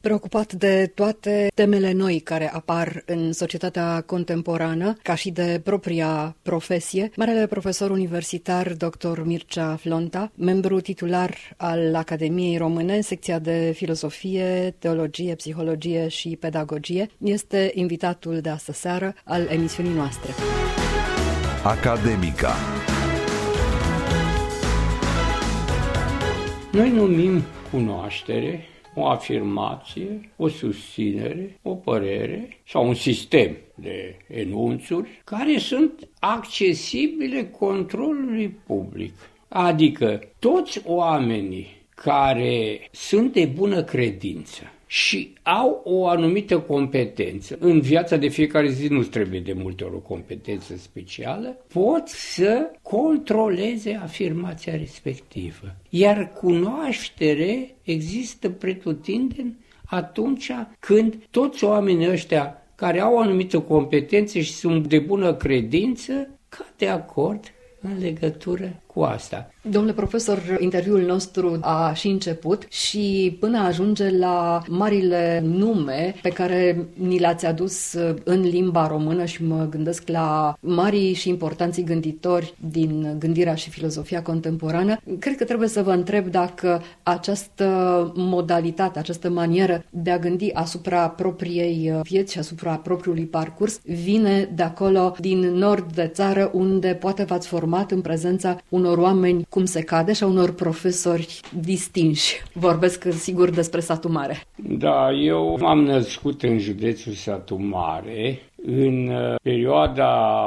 Preocupat de toate temele noi care apar în societatea contemporană, ca și de propria profesie, marele profesor universitar dr. Mircea Flonta, membru titular al Academiei Române, secția de filozofie, teologie, psihologie și pedagogie, este invitatul de astă seară al emisiunii noastre. Academica. Noi numim cunoaștere o afirmație, o susținere, o părere sau un sistem de enunțuri care sunt accesibile controlului public. Adică toți oamenii care sunt de bună credință și au o anumită competență, în viața de fiecare zi nu trebuie de multe ori o competență specială, pot să controleze afirmația respectivă. Iar cunoaștere există pretutindeni atunci când toți oamenii ăștia care au o anumită competență și sunt de bună credință cad de acord în legătură cu asta. Domnule profesor, interviul nostru a și început și până ajunge la marile nume pe care ni le-ați adus în limba română și mă gândesc la marii și importanții gânditori din gândirea și filozofia contemporană, cred că trebuie să vă întreb dacă această modalitate, această manieră de a gândi asupra propriei vieți și asupra propriului parcurs vine de acolo, din nord de țară, unde poate v-ați format în prezența unor oameni cum se cade și a unor profesori distinși. Vorbesc sigur despre Satu Mare. Da, eu m-am născut în județul Satu Mare în perioada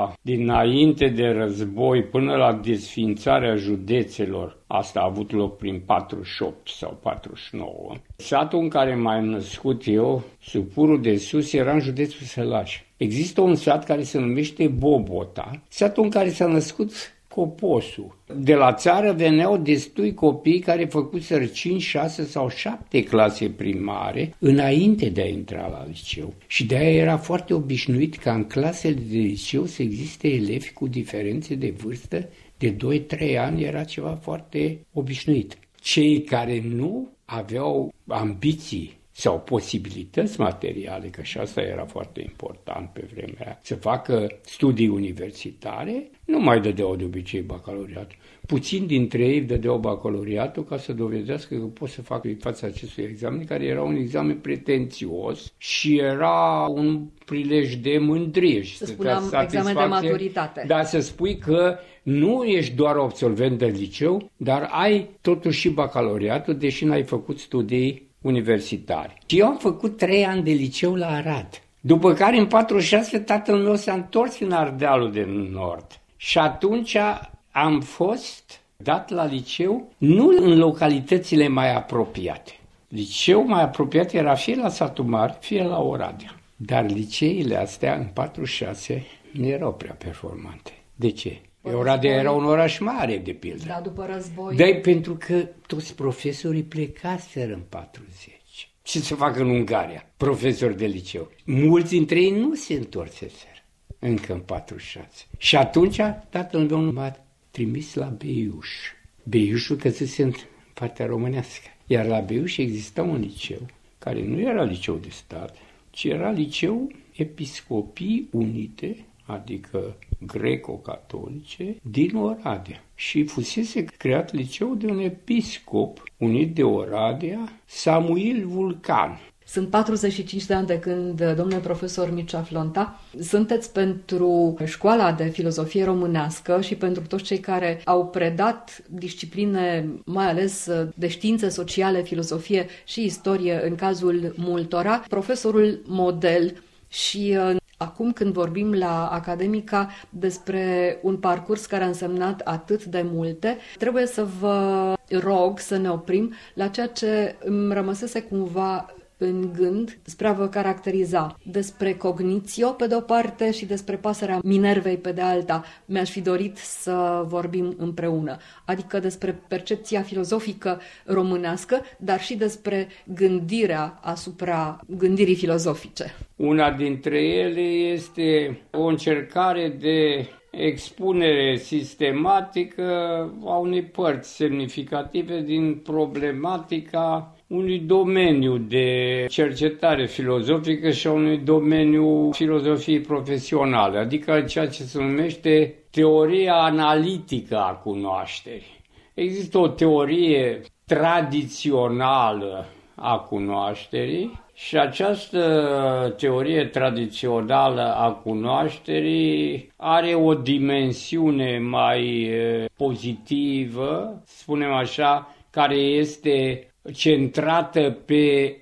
dinainte de război până la desființarea județelor. Asta a avut loc prin 48 sau 49. Satul în care m-am născut eu, sub Purul de Sus, era în județul Sălaș. Există un sat care se numește Bobota, satul în care s-a născut Coposul. De la țară veneau destui copii care făcuseră 5, 6 sau 7 clase primare înainte de a intra la liceu. Și de-aia era foarte obișnuit ca în clasele de liceu să existe elevi cu diferențe de vârstă de 2-3 ani, era ceva foarte obișnuit. Cei care nu aveau ambiții sau posibilități materiale, că și asta era foarte important pe vremea aia, să facă studii universitare, nu mai dădeau de obicei bacalaureatul. Puțini dintre ei dădeau bacalaureatul ca să dovedească că pot să facă în fața acestui examen, care era un examen pretențios și era un prilej de mândrie. Și să spuneam examen de maturitate. Da, să spui că nu ești doar absolvent de liceu, dar ai totuși și bacalaureatul, deși n-ai făcut studii universitari. Și eu am făcut 3 ani de liceu la Arad. După care în 46 tatăl meu s-a întors în Ardealul de Nord. Și atunci am fost dat la liceu nu în localitățile mai apropiate. Liceul mai apropiat era fie la Satu Mare, fie la Oradea. Dar liceile astea în 46 nu erau prea performante. De ce? Oradea era un oraș mare, de pildă. Da, după război. Da, pentru că toți profesorii plecaseră în 40. Ce să facă în Ungaria? Profesori de liceu. Mulți dintre ei nu se întorseseră încă în 46. Și atunci tatăl meu m-a trimis la Beiuș. Beiușul căzuse în partea românească. Iar la Beiuș exista un liceu, care nu era liceu de stat, ci era liceu Episcopii Unite, adică greco-catolice, din Oradea. Și fusese creat liceu de un episcop unit de Oradea, Samuil Vulcan. Sunt 45 de ani de când, domnule profesor Mircea Flonta, sunteți pentru Școala de Filozofie Românească și pentru toți cei care au predat discipline, mai ales de științe sociale, filozofie și istorie în cazul multora, profesorul model. Și acum când vorbim la Academica despre un parcurs care a însemnat atât de multe, trebuie să vă rog să ne oprim la ceea ce îmi rămăsese cumva în gând despre a vă caracteriza, despre cognițio pe de o parte și despre pasărea Minervei pe de alta. Mi-aș fi dorit să vorbim împreună, adică despre percepția filozofică românească, dar și despre gândirea asupra gândirii filozofice. Una dintre ele este o încercare de expunere sistematică a unei părți semnificative din problematica unui domeniu de cercetare filozofică și a unui domeniu filozofiei profesionale, adică ceea ce se numește teoria analitică a cunoașterii. Există o teorie tradițională a cunoașterii și această teorie tradițională a cunoașterii are o dimensiune mai pozitivă, spunem așa, care este centrată pe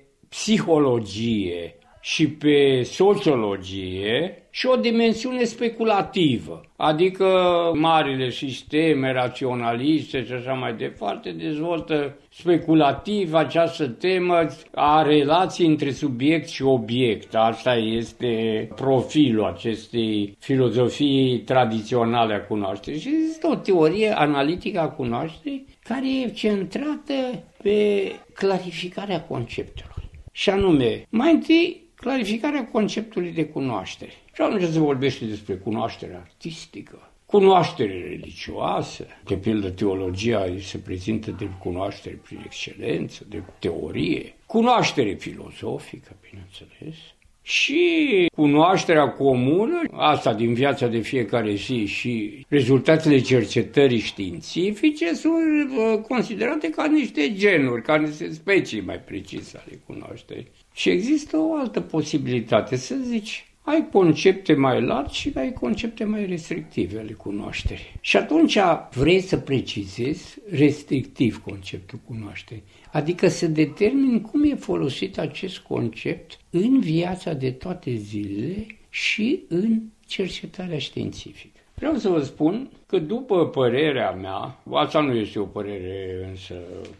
psihologie și pe sociologie și o dimensiune speculativă, adică marile sisteme raționaliste și așa mai departe dezvoltă speculativ această temă a relației între subiect și obiect. Asta este profilul acestei filozofii tradiționale a cunoașterii. Și există o teorie analitică a cunoașterii care e centrată pe clarificarea conceptelor. Și anume, mai întâi, clarificarea conceptului de cunoaștere. Și atunci se vorbește despre cunoaștere artistică, cunoaștere religioasă, de pildă teologia se prezintă de cunoaștere prin excelență, de teorie, cunoaștere filozofică, bineînțeles, și cunoașterea comună, asta din viața de fiecare zi și rezultatele cercetării științifice sunt considerate ca niște genuri, ca niște specii mai precise ale cunoașterii. Și există o altă posibilitate, să zici, ai concepte mai largi și ai concepte mai restrictive ale cunoașterii. Și atunci vrei să precizezi restrictiv conceptul cunoașterii, adică să determini cum e folosit acest concept în viața de toate zilele și în cercetarea științifică. Vreau să vă spun că după părerea mea, asta nu este o părere însă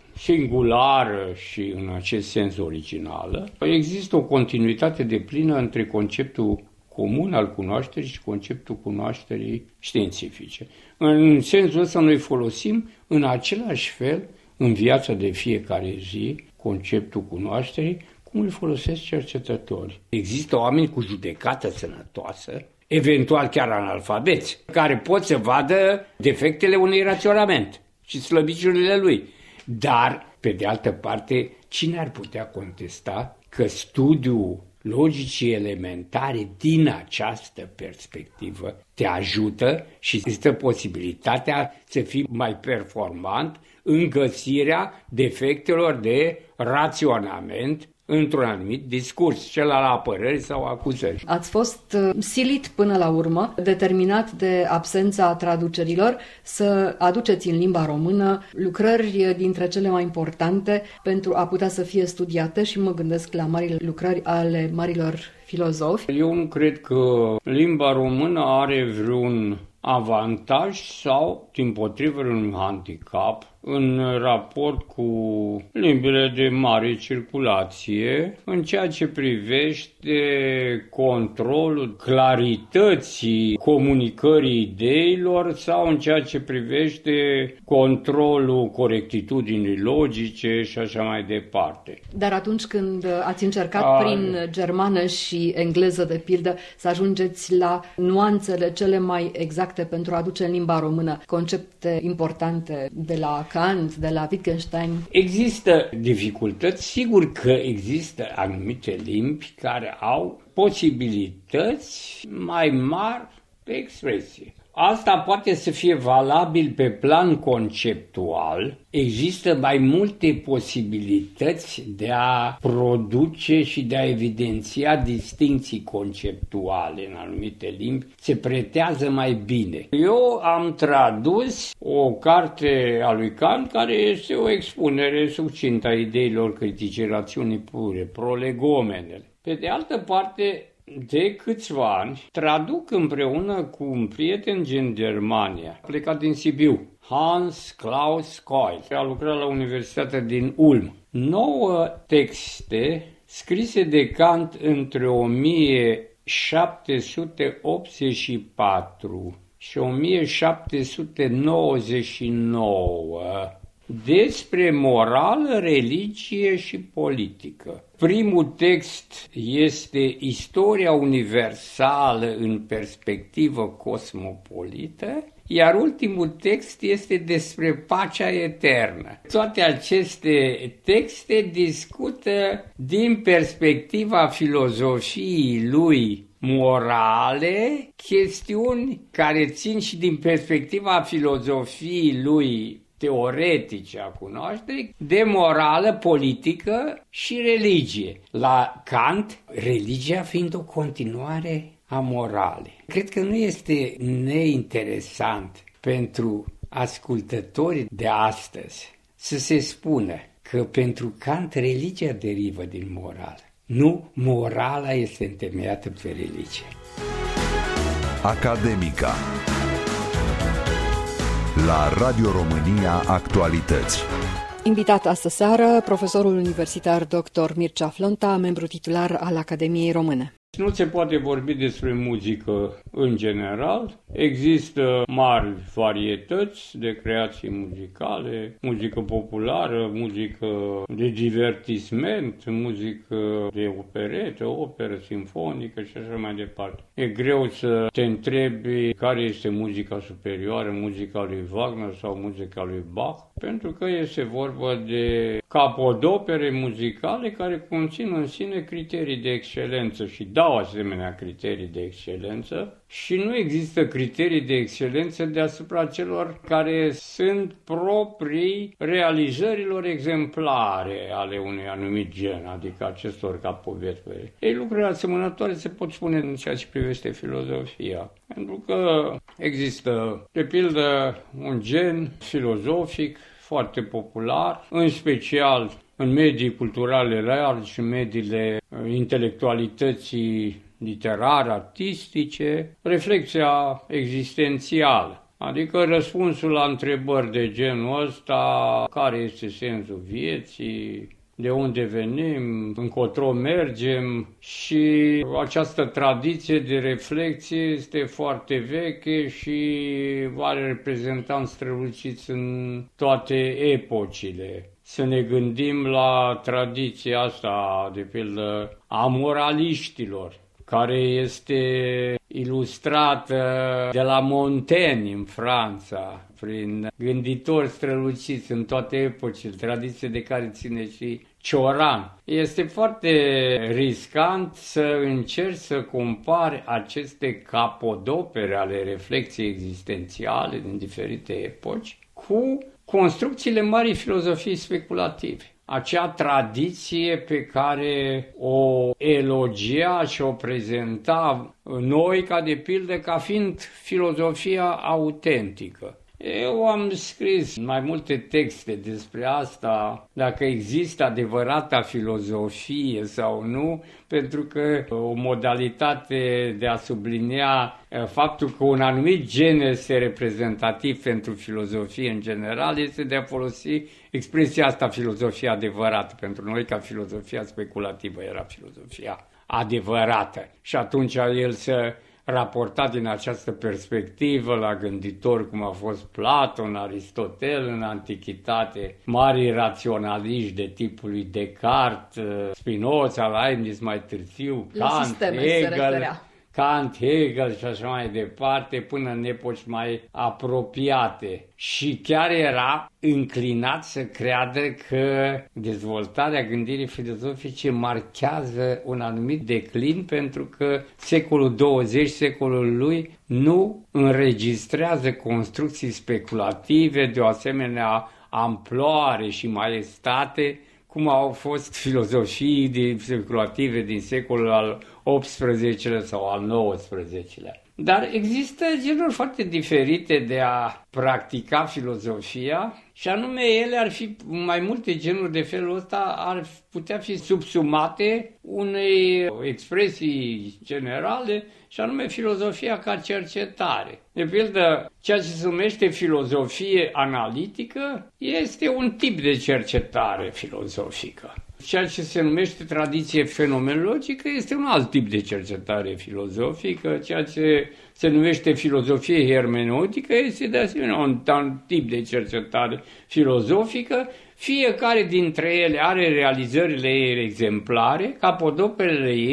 singulară și în acest sens originală, există o continuitate deplină între conceptul comun al cunoașterii și conceptul cunoașterii științifice. În sensul ăsta noi folosim în același fel în viața de fiecare zi conceptul cunoașterii cum îl folosesc cercetători. Există oameni cu judecată sănătoasă, eventual chiar analfabeți, care pot să vadă defectele unui raționament și slăbiciunile lui. Dar, pe de altă parte, cine ar putea contesta că studiul logicii elementare din această perspectivă te ajută și există posibilitatea să fii mai performant în găsirea defectelor de raționament într-un anumit discurs, cel al apărării sau acuzării. Ați fost silit până la urmă, determinat de absența traducerilor, să aduceți în limba română lucrări dintre cele mai importante pentru a putea să fie studiate și mă gândesc la marile lucrări ale marilor filozofi. Eu nu cred că limba română are vreun avantaj sau, dimpotrivă, un handicap în raport cu limbile de mare circulație în ceea ce privește controlul clarității comunicării ideilor sau în ceea ce privește controlul corectitudinii logice și așa mai departe. Dar atunci când ați încercat prin germană și engleză, de pildă, să ajungeți la nuanțele cele mai exacte pentru a aduce în limba română concepte importante de la Kant, de la Wittgenstein? Există dificultăți, sigur că există anumite limbi care au posibilități mai mari de expresie. Asta poate să fie valabil pe plan conceptual. Există mai multe posibilități de a produce și de a evidenția distincții conceptuale în anumite limbi. Se pretează mai bine. Eu am tradus o carte a lui Kant care este o expunere succintă a ideilor critice rațiunii pure, prolegomenele. Pe de altă parte, de câțiva ani traduc împreună cu un prieten din Germania, plecat din Sibiu, Hans Klaus Keul, a lucrat la Universitatea din Ulm. 9 texte scrise de Kant între 1784 și 1799 despre morală, religie și politică. Primul text este Istoria universală în perspectivă cosmopolită, iar ultimul text este despre pacea eternă. Toate aceste texte discută din perspectiva filozofiei lui morale, chestiuni care țin și din perspectiva filozofiei lui teoretice a cunoașterii, de morală, politică și religie. La Kant, religia fiind o continuare a moralei. Cred că nu este neinteresant pentru ascultătorii de astăzi să se spună că pentru Kant religia derivă din morală. Nu, morala este întemeiată pe religie. Academica. La Radio România Actualități. Invitat astă seară, profesorul universitar dr. Mircea Flonta, membru titular al Academiei Române. Nu se poate vorbi despre muzică în general. Există mari varietăți de creații muzicale, muzică populară, muzică de divertisment, muzică de operetă, operă simfonică și așa mai departe. E greu să te întrebi care este muzica superioară, muzica lui Wagner sau muzica lui Bach, pentru că este vorba de capodopere muzicale care conțin în sine criterii de excelență și dau asemenea criterii de excelență și nu există criterii de excelență deasupra celor care sunt proprii realizărilor exemplare ale unui anumit gen, adică acestor capodopere. Ei, lucrurile asemănătoare se pot spune în ceea ce privește filozofia, pentru că există, de pildă, un gen filozofic foarte popular, în special în medii culturale largi și mediile intelectualității literare, artistice, reflexia existențială, adică răspunsul la întrebări de genul ăsta, care este sensul vieții, de unde venim, încotro mergem, și această tradiție de reflexie este foarte veche și are reprezentanți străluciți în toate epocile. Să ne gândim la tradiția asta, de pildă, a moraliștilor, care este ilustrată de la Montaigne în Franța, prin gânditori străluciți în toate epocile, tradiție de care ține și Cioran. Este foarte riscant să încerci să compari aceste capodopere ale reflexiei existențiale din diferite epoci cu construcțiile marii filozofii speculative. Acea tradiție pe care o elogia și o prezenta noi, ca de pildă, ca fiind filozofia autentică. Eu am scris mai multe texte despre asta, dacă există adevărata filozofie sau nu, pentru că o modalitate de a sublinia faptul că un anumit gen este reprezentativ pentru filozofie în general este de a folosi expresia asta, filozofia adevărată. Pentru noi, ca filozofia speculativă, era filozofia adevărată. Și atunci el se raportat din această perspectivă la gânditori cum a fost Platon, Aristotel în antichitate, mari raționaliști de tipul lui Descartes, Spinoza, Leibniz mai târziu, Kant, Hegel și așa mai departe, până în epoci mai apropiate. Și chiar era înclinat să creadă că dezvoltarea gândirii filozofice marchează un anumit declin, pentru că secolul 20, secolul lui, nu înregistrează construcții speculative de o asemenea amploare și maestate cum au fost filozofii speculative din secolul al XVIII-lea sau al XIX-lea. Dar există genuri foarte diferite de a practica filozofia și anume ele ar fi, mai multe genuri de felul ăsta ar putea fi subsumate unei expresii generale și anume filozofia ca cercetare. De pildă, ceea ce se numește filozofie analitică este un tip de cercetare filozofică. Ceea ce se numește tradiție fenomenologică este un alt tip de cercetare filozofică, ceea ce se numește filozofie hermeneutică este de asemenea un tip de cercetare filozofică. Fiecare dintre ele are realizările ei exemplare, capodoperele ei,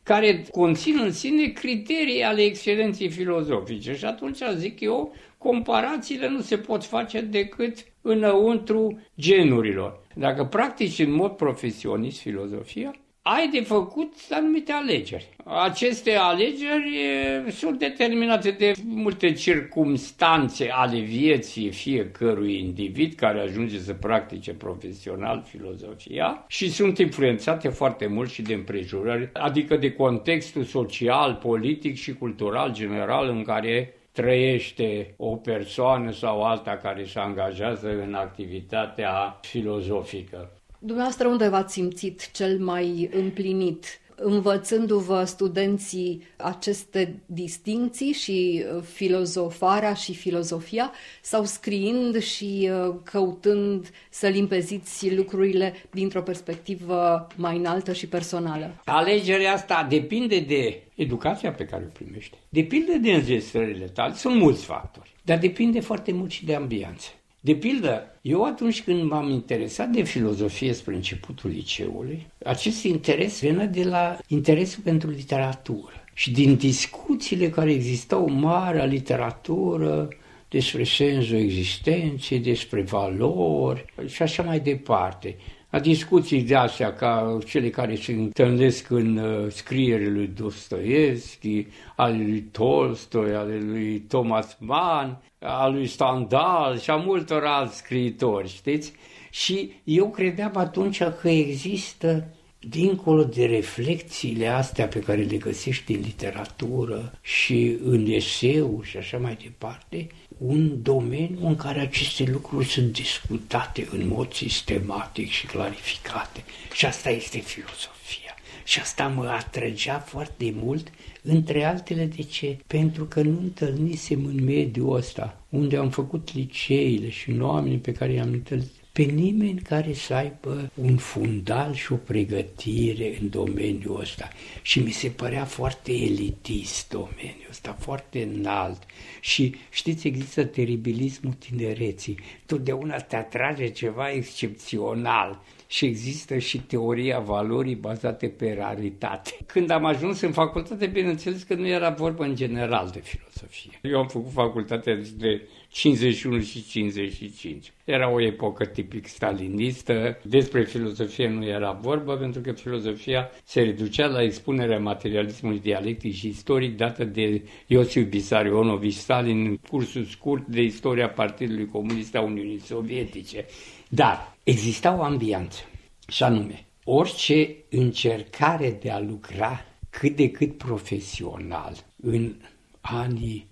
care conțin în sine criterii ale excelenței filozofice. Și atunci, zic eu, comparațiile nu se pot face decât înăuntru genurilor. Dacă practici în mod profesionist filozofia, ai de făcut anumite alegeri. Aceste alegeri sunt determinate de multe circumstanțe ale vieții fiecărui individ care ajunge să practice profesional filozofia și sunt influențate foarte mult și de împrejurări, adică de contextul social, politic și cultural general în care trăiește o persoană sau alta care se angajează în activitatea filozofică. Dumneavoastră, unde v-ați simțit cel mai împlinit, învățându-vă studenții aceste distincții și filozofarea și filozofia, sau scriind și căutând să limpeziți lucrurile dintr-o perspectivă mai înaltă și personală? Alegerea asta depinde de educația pe care o primește, depinde de înzestrările tale, sunt mulți factori, dar depinde foarte mult și de ambianță. De pildă, eu atunci când m-am interesat de filozofie spre începutul liceului, acest interes venea de la interesul pentru literatură și din discuțiile care existau în marea literatură despre sensul existenței, despre valori și așa mai departe. A discuții de astea ca cele care se întâlnesc în scrierile lui Dostoevski, ale lui Tolstoi, ale lui Thomas Mann, al lui Stendhal și a multor alți scriitori, știți? Și eu credeam atunci că există, dincolo de reflexiile astea pe care le găsești în literatură și în eseu și așa mai departe, un domeniu în care aceste lucruri sunt discutate în mod sistematic și clarificate. Și asta este filozofia. Și asta mă atrăgea foarte mult, între altele de ce? Pentru că nu întâlnisem în mediul ăsta, unde am făcut liceile și în oamenii pe care i-am întâlnit, pe nimeni care să aibă un fundal și o pregătire în domeniul ăsta. Și mi se părea foarte elitist domeniul ăsta, foarte înalt. Și știți, există teribilismul tinereții. Totdeauna te atrage ceva excepțional. Și există și teoria valorii bazate pe raritate. Când am ajuns în facultate, bineînțeles că nu era vorba în general de filozofie. Eu am făcut facultatea de 51 și 55. Era o epocă tipic stalinistă. Despre filozofie nu era vorba, pentru că filozofia se reducea la expunerea materialismului dialectic și istoric dată de Iosif Vissarionovici Stalin în cursul scurt de istoria Partidului Comunist a Uniunii Sovietice. Dar exista o ambianță, și anume, orice încercare de a lucra cât de cât profesional în anii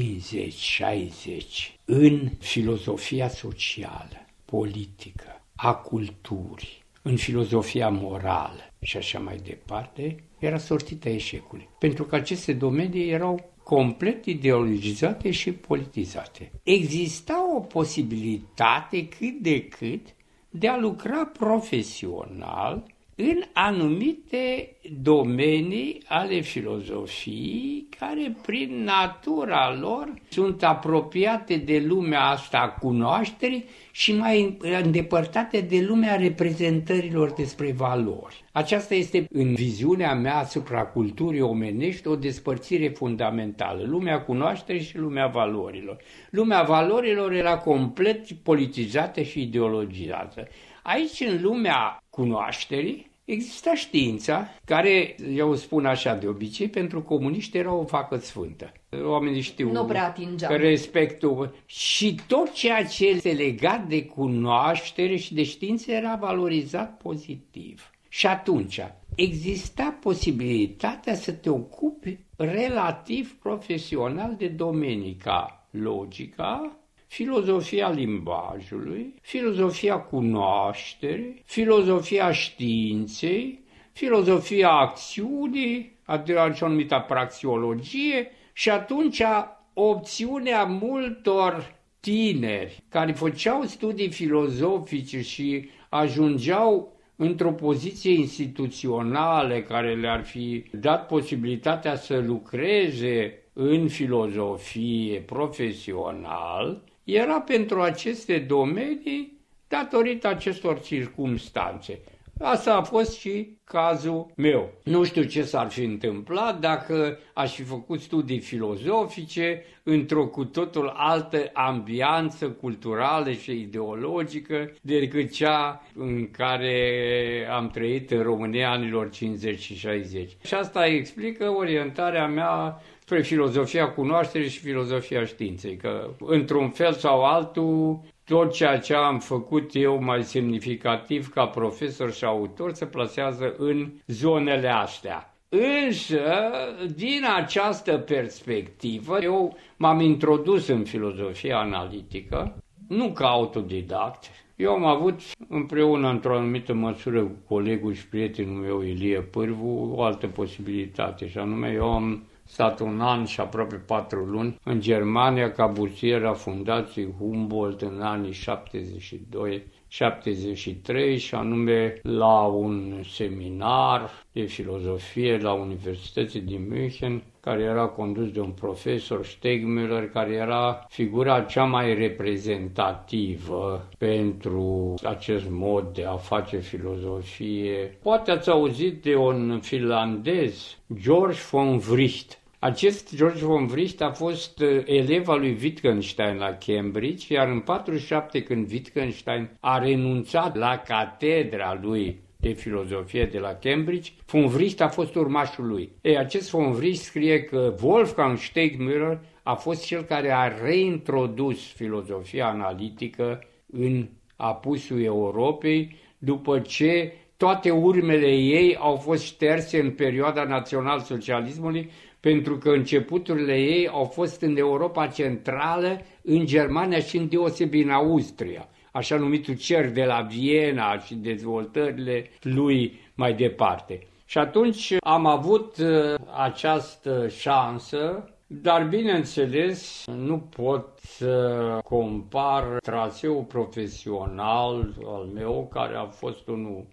50-60 în filozofia socială, politică, a culturii, în filozofia morală și așa mai departe, era sortită eșecului. Pentru că aceste domenii erau complet ideologizate și politizate. Exista o posibilitate cât de cât de a lucra profesional în anumite domenii ale filozofiei care prin natura lor sunt apropiate de lumea asta a cunoașterii și mai îndepărtate de lumea reprezentărilor despre valori. Aceasta este, în viziunea mea asupra culturii omenești, o despărțire fundamentală. Lumea cunoașterii și lumea valorilor. Lumea valorilor era complet politizată și ideologizată. Aici, în lumea cunoașterii, exista știința, care, eu spun așa de obicei, pentru comuniști era o vacă sfântă. Oamenii știu nu prea atingeam. Respectul și tot ceea ce este legat de cunoaștere și de știință era valorizat pozitiv. Și atunci exista posibilitatea să te ocupi relativ profesional de domenii ca logica, filozofia limbajului, filozofia cunoașterii, filozofia științei, filozofia acțiunii, așa numită praxiologie, și atunci opțiunea multor tineri care făceau studii filozofice și ajungeau într-o poziție instituțională care le-ar fi dat posibilitatea să lucreze în filozofie profesional, era pentru aceste domenii datorită acestor circumstanțe. Asta a fost și cazul meu. Nu știu ce s-ar fi întâmplat dacă aș fi făcut studii filozofice într-o cu totul altă ambianță culturală și ideologică decât cea în care am trăit în România anilor 50 și 60. Și asta explică orientarea mea spre filozofia cunoașterii și filozofia științei, că într-un fel sau altul tot ceea ce am făcut eu mai semnificativ ca profesor și autor se plasează în zonele astea. Însă, din această perspectivă, eu m-am introdus în filozofia analitică, nu ca autodidact. Eu am avut împreună, într-o anumită măsură, cu colegul și prietenul meu, Ilie Pârvu, o altă posibilitate, și anume eu am stat 1 an și aproape 4 luni în Germania ca bursier a Fundației Humboldt în anii 72-73 și anume la un seminar de filozofie la Universitatea din München, care era condus de un profesor Stegmüller, care era figura cea mai reprezentativă pentru acest mod de a face filozofie. Poate ați auzit de un finlandez, George von Wright. Acest George von Wright a fost elev al lui Wittgenstein la Cambridge, iar în 1947, când Wittgenstein a renunțat la catedra lui de filozofie de la Cambridge, von Wright a fost urmașul lui. Acest von Wright scrie că Wolfgang Stegmüller a fost cel care a reintrodus filozofia analitică în apusul Europei, după ce toate urmele ei au fost șterse în perioada național-socialismului, pentru că începuturile ei au fost în Europa Centrală, în Germania și în deosebi în Austria, așa numitul cerc de la Viena și dezvoltările lui mai departe. Și atunci am avut această șansă, dar bineînțeles nu pot să compar traseul profesional al meu, care a fost unul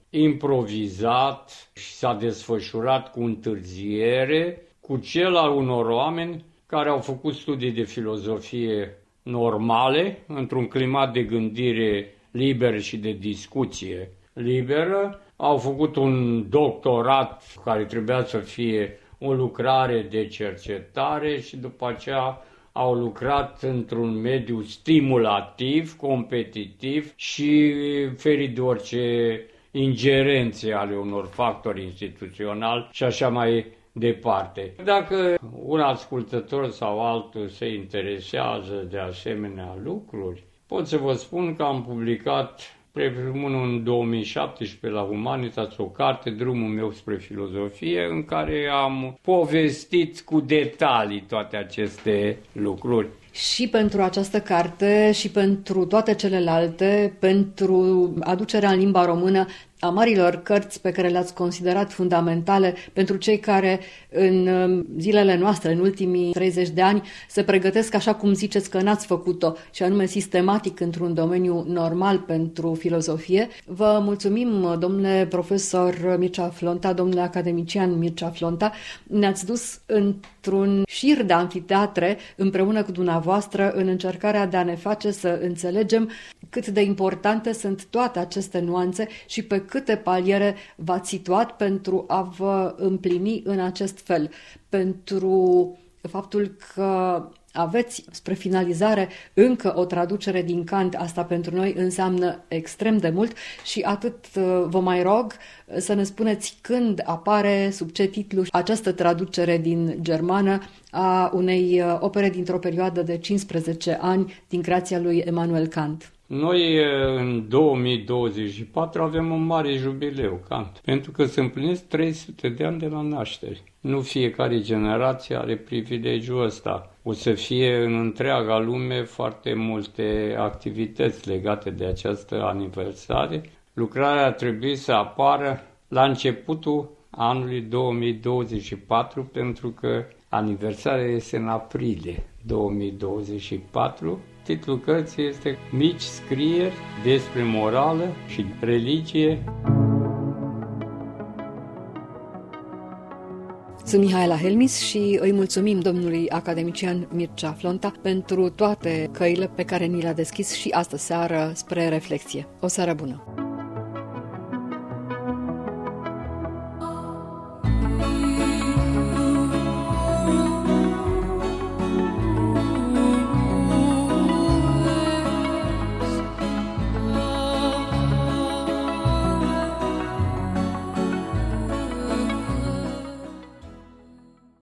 improvizat și s-a desfășurat cu întârziere, cu cel al unor oameni care au făcut studii de filozofie normale, într-un climat de gândire liberă și de discuție liberă. Au făcut un doctorat care trebuia să fie o lucrare de cercetare și după aceea au lucrat într-un mediu stimulativ, competitiv și ferit de orice ingerențe ale unor factori instituționali și așa mai departe. Dacă un ascultător sau altul se interesează de asemenea lucruri, pot să vă spun că am publicat primul în 2017 la Humanitas o carte, Drumul meu spre filozofie, în care am povestit cu detalii toate aceste lucruri. Și pentru această carte și pentru toate celelalte, pentru aducerea în limba română a marilor cărți pe care le-ați considerat fundamentale pentru cei care în zilele noastre, în ultimii 30 de ani, se pregătesc așa cum ziceți că n-ați făcut-o, și anume sistematic într-un domeniu normal pentru filozofie. Vă mulțumim, domnule profesor Mircea Flonta, domnule academician Mircea Flonta. Ne-ați dus într-un șir de amfiteatre împreună cu dumneavoastră în încercarea de a ne face să înțelegem cât de importante sunt toate aceste nuanțe și pe câte paliere v-ați situat pentru a vă împlini în acest fel, pentru faptul că aveți spre finalizare încă o traducere din Kant. Asta pentru noi înseamnă extrem de mult și atât vă mai rog să ne spuneți când apare, sub ce titlu, această traducere din germană a unei opere dintr-o perioadă de 15 ani din creația lui Immanuel Kant. Noi în 2024 avem un mare jubileu, Kant, pentru că se împlinesc 300 de ani de la naștere. Nu fiecare generație are privilegiul ăsta. O să fie în întreaga lume foarte multe activități legate de această aniversare. Lucrarea ar trebui să apară la începutul anului 2024, pentru că aniversarea este în aprilie 2024. Titlul cărții este Mici scrieri despre morală și religie. Sunt Mihaela Helmis și îi mulțumim domnului academician Mircea Flonta pentru toate căile pe care ni le-a deschis și astă seară spre reflexie. O seară bună!